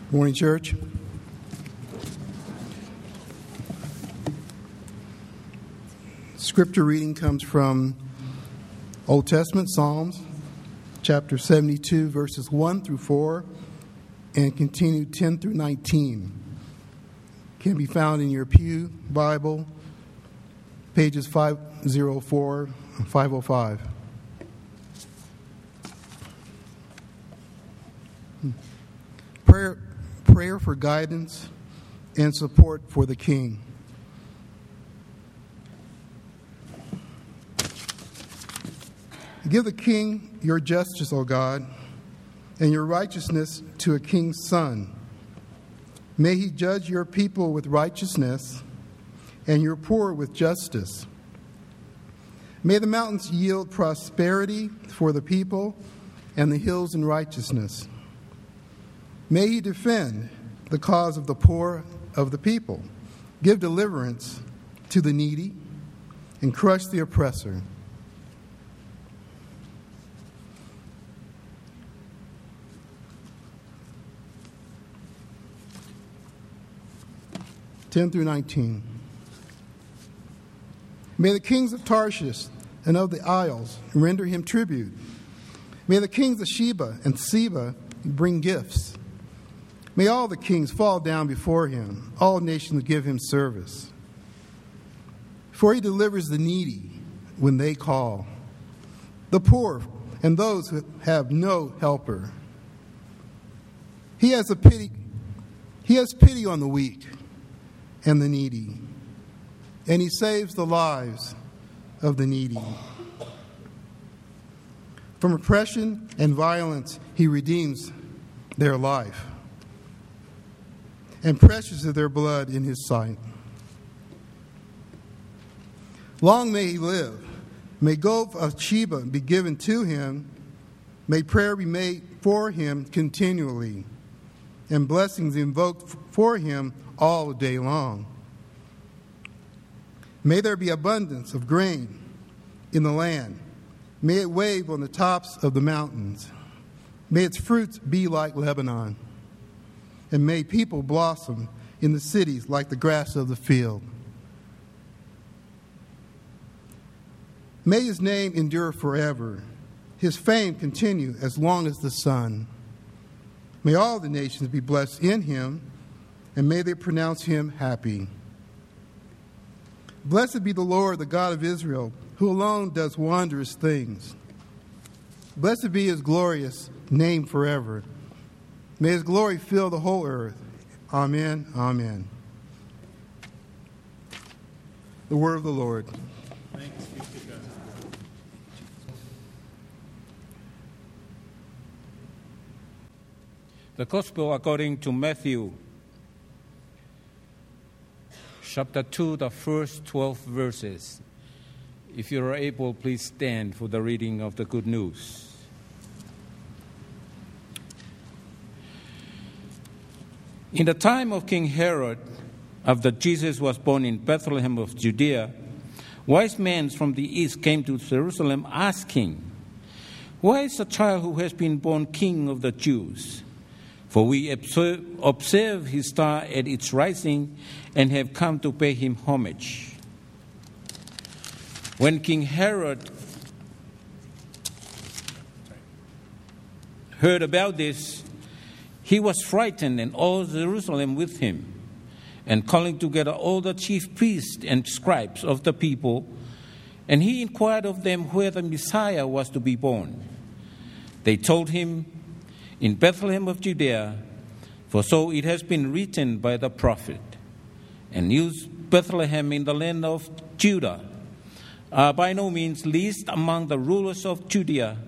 Morning, church. Scripture reading comes from Old Testament Psalms, chapter 72, verses 1 through 4, and continued 10 through 19. Can be found in your Pew Bible, pages 504 and 505. Prayer for guidance and support for the King. Give the King your justice, O God, and your righteousness to a king's son. May he judge your people with righteousness and your poor with justice. May the mountains yield prosperity for the people and the hills in righteousness. May he defend the cause of the poor of the people, give deliverance to the needy, and crush the oppressor. (10 through 19). May the kings of Tarshish and of the isles render him tribute. May the kings of Sheba and Seba bring gifts. May all the kings fall down before him, all nations give him service. For he delivers the needy when they call, the poor and those who have no helper. He has pity on the weak and the needy, and he saves the lives of the needy. From oppression and violence, he redeems their life, and precious is their blood in his sight. Long may he live. May gold of Sheba be given to him. May prayer be made for him continually, and blessings invoked for him all day long. May there be abundance of grain in the land. May it wave on the tops of the mountains. May its fruits be like Lebanon. And may people blossom in the cities like the grass of the field. May his name endure forever, his fame continue as long as the sun. May all the nations be blessed in him, and may they pronounce him happy. Blessed be the Lord, the God of Israel, who alone does wondrous things. Blessed be his glorious name forever. May his glory fill the whole earth. Amen. Amen. The word of the Lord. Thanks be to God. The Gospel according to Matthew, chapter 2, the first 12 verses. If you are able, please stand for the reading of the good news. In the time of King Herod, after Jesus was born in Bethlehem of Judea, wise men from the east came to Jerusalem asking, "Where is the child who has been born King of the Jews? For we observe his star at its rising and have come to pay him homage." When King Herod heard about this, he was frightened, and all Jerusalem with him. And calling together all the chief priests and scribes of the people, and he inquired of them where the Messiah was to be born. They told him, "In Bethlehem of Judea, for so it has been written by the prophet. And you, Bethlehem, in the land of Judah, are by no means least among the rulers of Judah.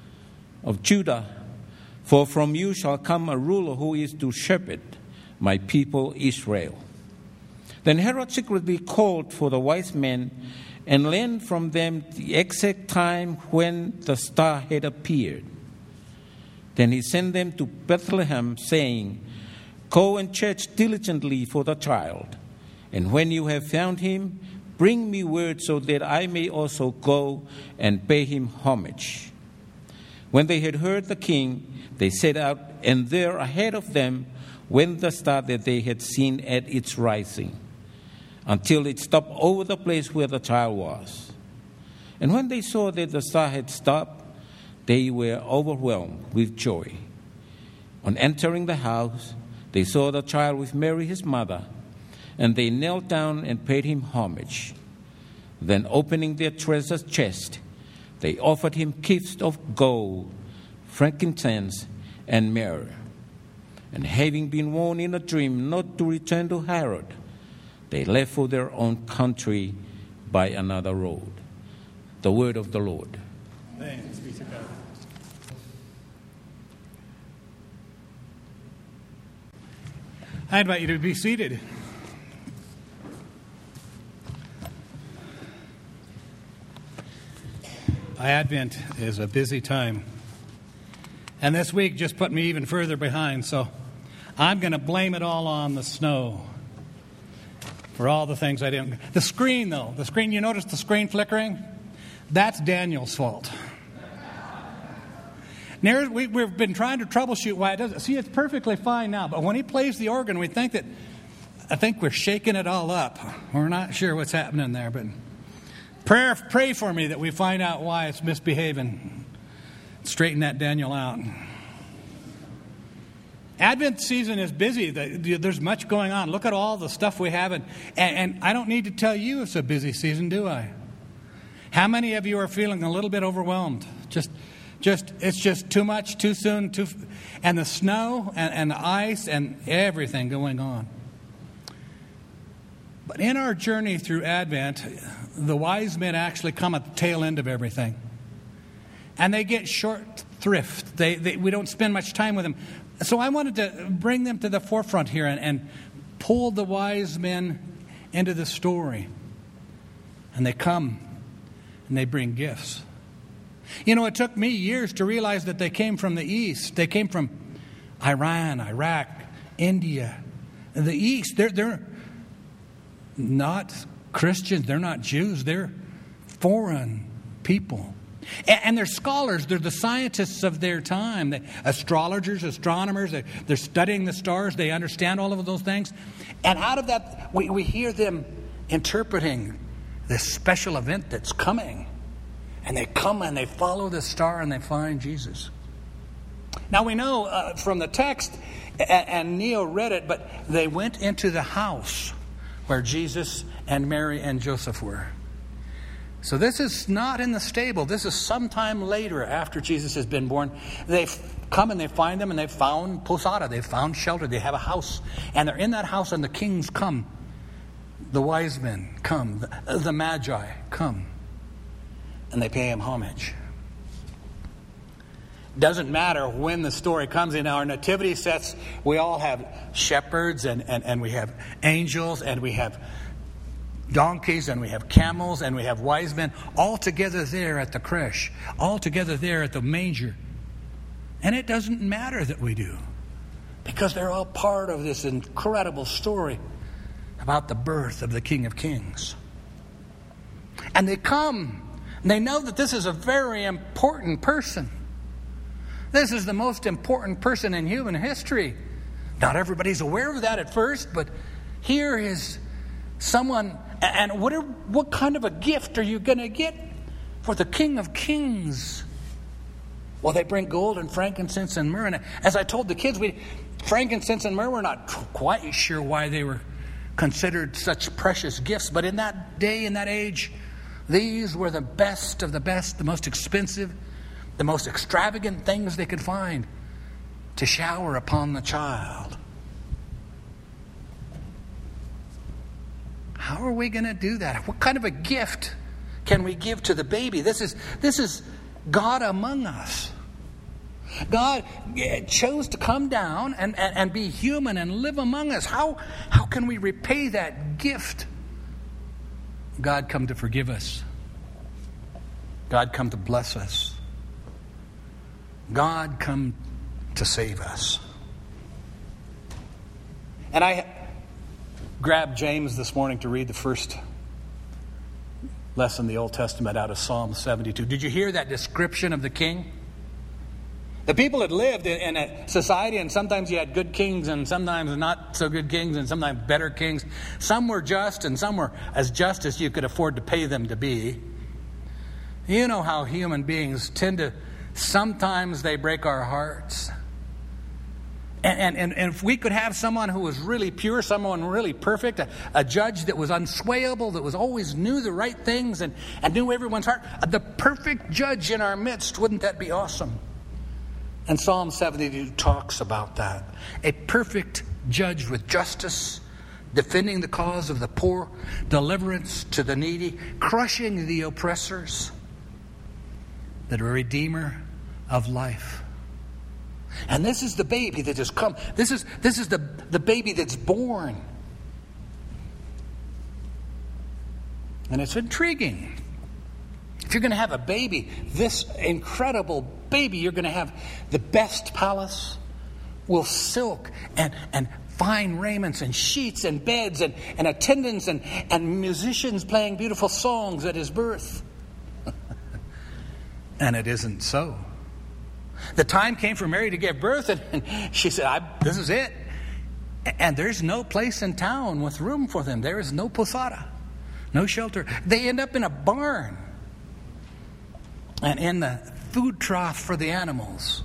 For from you shall come a ruler who is to shepherd my people Israel." Then Herod secretly called for the wise men and learned from them the exact time when the star had appeared. Then he sent them to Bethlehem, saying, "Go and search diligently for the child, and when you have found him, bring me word so that I may also go and pay him homage." When they had heard the king, they set out and there ahead of them went the star that they had seen at its rising, until it stopped over the place where the child was. And when they saw that the star had stopped, they were overwhelmed with joy. On entering the house, they saw the child with Mary his mother, and they knelt down and paid him homage. Then, opening their treasure chest, they offered him gifts of gold, frankincense, and myrrh. And having been warned in a dream not to return to Herod, they left for their own country by another road. The word of the Lord. Thanks be to God. I invite you to be seated. Advent is a busy time. And this week just put me even further behind, so I'm going to blame it all on the snow for all the things I didn't. The screen, though. The screen, you notice the screen flickering? That's Daniel's fault. We've been trying to troubleshoot why it doesn't. See, it's perfectly fine now, but when he plays the organ, I think we're shaking it all up. We're not sure what's happening there, but pray for me that we find out why it's misbehaving. Straighten that Daniel out. Advent season is busy. There's much going on. Look at all the stuff we have. And I don't need to tell you it's a busy season, do I? How many of you are feeling a little bit overwhelmed? It's just too much, too soon, and the snow and the ice and everything going on. But in our journey through Advent, the wise men actually come at the tail end of everything. And they get short thrift. We don't spend much time with them. So I wanted to bring them to the forefront here and pull the wise men into the story. And they come and they bring gifts. You know, it took me years to realize that they came from the East. They came from Iran, Iraq, India. The East, they're not Christians. They're not Jews. They're foreign people. And they're scholars. They're the scientists of their time. They're astrologers, astronomers. They're studying the stars. They understand all of those things. And out of that, we hear them interpreting this special event that's coming. And they come and they follow the star and they find Jesus. Now we know from the text, and Neil read it, but they went into the house where Jesus and Mary and Joseph were. So this is not in the stable. This is sometime later after Jesus has been born. They come and they find them and they found posada. They found shelter. They have a house. And they're in that house and the kings come. The wise men come. The magi come. And they pay him homage. Doesn't matter when the story comes. In our nativity sets, we all have shepherds and we have angels and we have donkeys and we have camels and we have wise men all together there at the creche, all together there at the manger. And it doesn't matter that we do, because they're all part of this incredible story about the birth of the King of Kings. And they come. They know that this is a very important person. This is the most important person in human history. Not everybody's aware of that at first, but here is someone. And what kind of a gift are you going to get for the King of Kings? Well, they bring gold and frankincense and myrrh. And as I told the kids, frankincense and myrrh, we're not quite sure why they were considered such precious gifts. But in that day, in that age, these were the best of the best, the most expensive, the most extravagant things they could find to shower upon the child. How are we going to do that? What kind of a gift can we give to the baby? This is God among us. God chose to come down and be human and live among us. How can we repay that gift? God come to forgive us. God come to bless us. God come to save us. And I grabbed James this morning to read the first lesson in the Old Testament out of Psalm 72. Did you hear that description of the king? The people had lived in a society, and sometimes you had good kings and sometimes not so good kings and sometimes better kings. Some were just and some were as just as you could afford to pay them to be. You know how human beings tend to, sometimes they break our hearts. And if we could have someone who was really pure, someone really perfect, a judge that was unswayable, that was always knew the right things and knew everyone's heart, the perfect judge in our midst, wouldn't that be awesome? And Psalm 72 talks about that. A perfect judge with justice, defending the cause of the poor, deliverance to the needy, crushing the oppressors, the redeemer of life. And this is the baby that has come. This is the baby that's born. And it's intriguing. If you're going to have a baby, this incredible baby, you're going to have the best palace with silk and fine raiments and sheets and beds and attendants and musicians playing beautiful songs at his birth. And it isn't so. The time came for Mary to give birth, and she said, this is it. And there's no place in town with room for them. There is no posada, no shelter. They end up in a barn and in the food trough for the animals.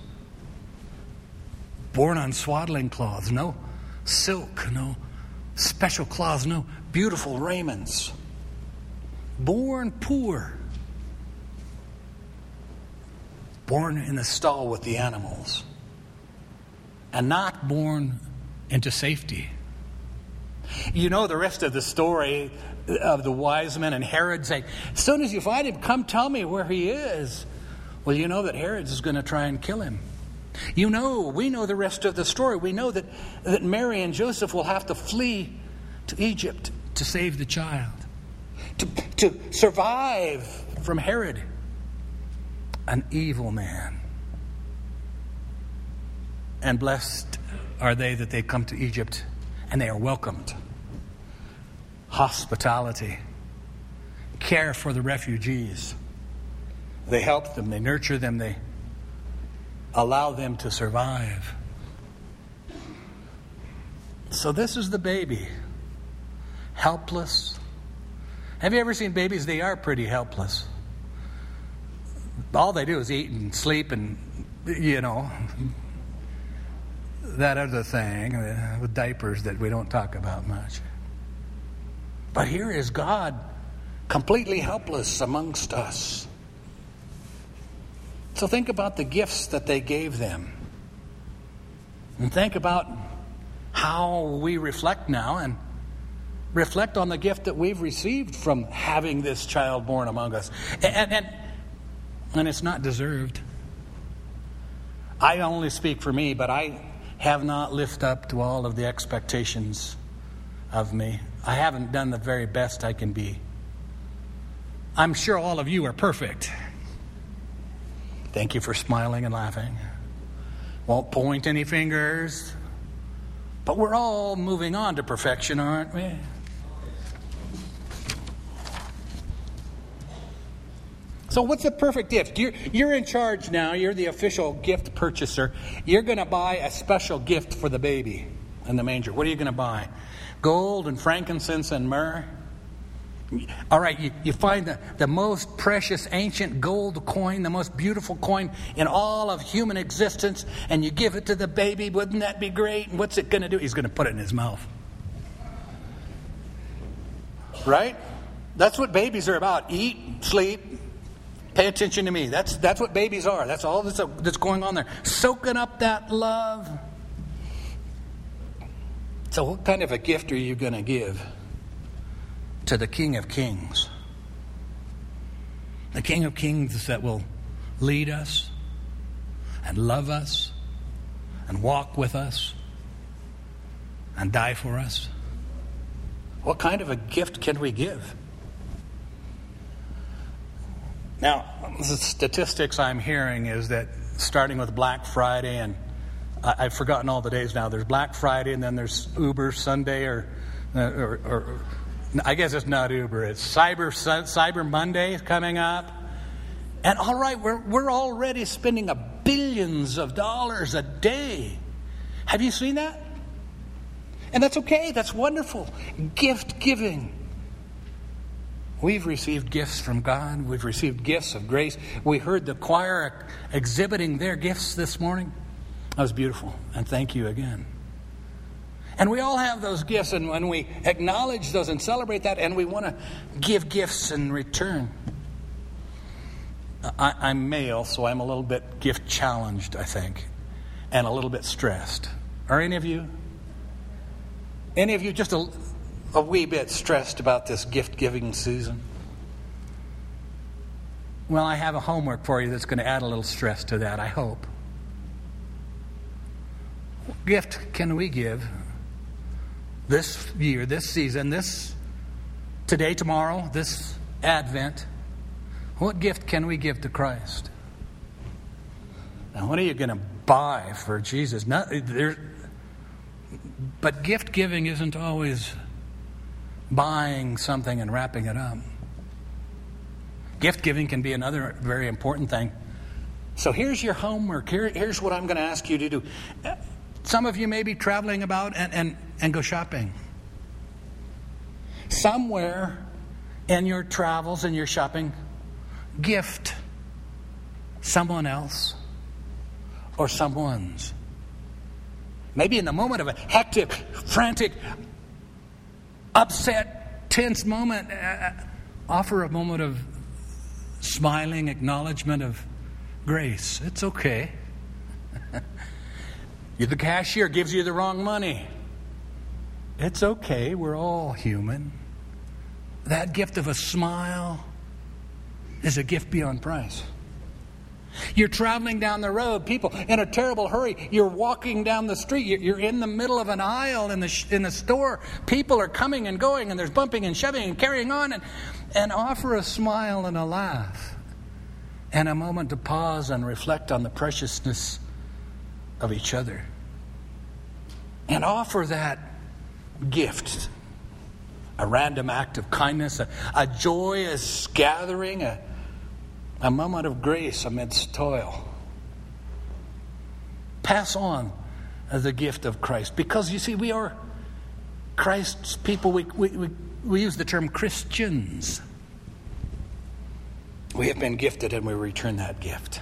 Born on swaddling cloths, no silk, no special cloths, no beautiful raiments. Born poor. Born in the stall with the animals. And not born into safety. You know the rest of the story of the wise men and Herod saying, as soon as you find him, come tell me where he is. Well, you know that Herod is going to try and kill him. We know the rest of the story. We know that Mary and Joseph will have to flee to Egypt to save the child. To survive from Herod, an evil man. And blessed are they that they come to Egypt and they are welcomed. Hospitality, care for the refugees. They help them, they nurture them, they allow them to survive. So this is the baby, helpless. Have you ever seen babies? They are pretty helpless. All they do is eat and sleep and, that other thing with diapers that we don't talk about much. But here is God completely helpless amongst us. So think about the gifts that they gave them. And think about how we reflect now and reflect on the gift that we've received from having this child born among us. And it's not deserved. I only speak for me, but I have not lived up to all of the expectations of me. I haven't done the very best I can be. I'm sure all of you are perfect. Thank you for smiling and laughing. Won't point any fingers. But we're all moving on to perfection, aren't we? So what's a perfect gift? You're in charge now. You're the official gift purchaser. You're going to buy a special gift for the baby in the manger. What are you going to buy? Gold and frankincense and myrrh? All right, you find the most precious ancient gold coin, the most beautiful coin in all of human existence, and you give it to the baby. Wouldn't that be great? And what's it going to do? He's going to put it in his mouth. Right? That's what babies are about. Eat, sleep, pay attention to me. That's what babies are. That's all that's going on there. Soaking up that love. So what kind of a gift are you going to give to the King of Kings? The King of Kings that will lead us and love us and walk with us and die for us. What kind of a gift can we give? Now, the statistics I'm hearing is that starting with Black Friday, and I've forgotten all the days now. There's Black Friday, and then there's Uber Sunday, or I guess it's not Uber. It's Cyber Monday coming up. And all right, we're already spending $1 billions of dollars a day. Have you seen that? And that's okay. That's wonderful. Gift giving. We've received gifts from God. We've received gifts of grace. We heard the choir exhibiting their gifts this morning. That was beautiful. And thank you again. And we all have those gifts. And when we acknowledge those and celebrate that, and we want to give gifts in return. I'm male, so I'm a little bit gift challenged, I think. And a little bit stressed. Are any of you? Any of you just a wee bit stressed about this gift-giving season? Well, I have a homework for you that's going to add a little stress to that, I hope. What gift can we give this year, this season, this today, tomorrow, this Advent? What gift can we give to Christ? Now, what are you going to buy for Jesus? But gift giving isn't always buying something and wrapping it up. Gift giving can be another very important thing. So here's your homework. Here's what I'm going to ask you to do. Some of you may be traveling about and go shopping. Somewhere in your travels and your shopping, gift someone else or someone's. Maybe in the moment of a hectic, frantic, upset, tense moment, offer a moment of smiling acknowledgement of grace. It's okay. The cashier gives you the wrong money. It's okay. We're all human. That gift of a smile is a gift beyond price. You're traveling down the road, people in a terrible hurry. You're walking down the street. You're in the middle of an aisle in the store. People are coming and going, and there's bumping and shoving and carrying on. And offer a smile and a laugh and a moment to pause and reflect on the preciousness of each other. And offer that gift, a random act of kindness, a joyous gathering, a moment of grace amidst toil. Pass on the gift of Christ. Because you see, we are Christ's people. We use the term Christians. We have been gifted and we return that gift.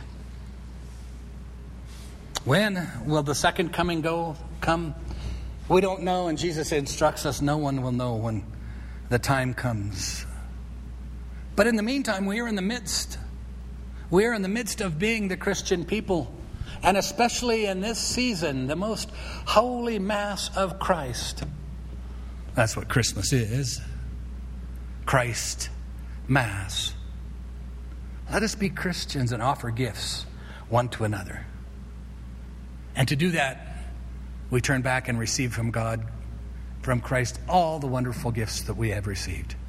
When will the second coming come? We don't know, and Jesus instructs us no one will know when the time comes. But in the meantime, we are in the midst. We are in the midst of being the Christian people. And especially in this season, the most holy Mass of Christ. That's what Christmas is. Christ Mass. Let us be Christians and offer gifts one to another. And to do that, we turn back and receive from God, from Christ, all the wonderful gifts that we have received.